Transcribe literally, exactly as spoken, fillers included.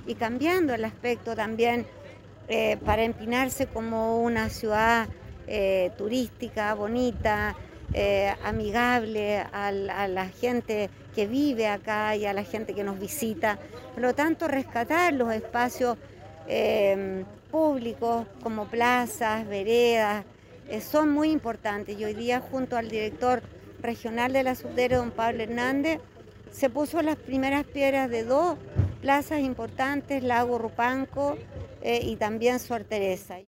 y cambiando el aspecto también eh, para empinarse como una ciudad eh, turística, bonita, eh, amigable a, a la gente que vive acá y a la gente que nos visita. Por lo tanto, rescatar los espacios eh, públicos como plazas, veredas, eh, son muy importantes. Y hoy día, junto al director regional de la Subdere, don Pablo Hernández, se puso las primeras piedras de dos plazas importantes, Lago Rupanco eh, y también Sor Teresa.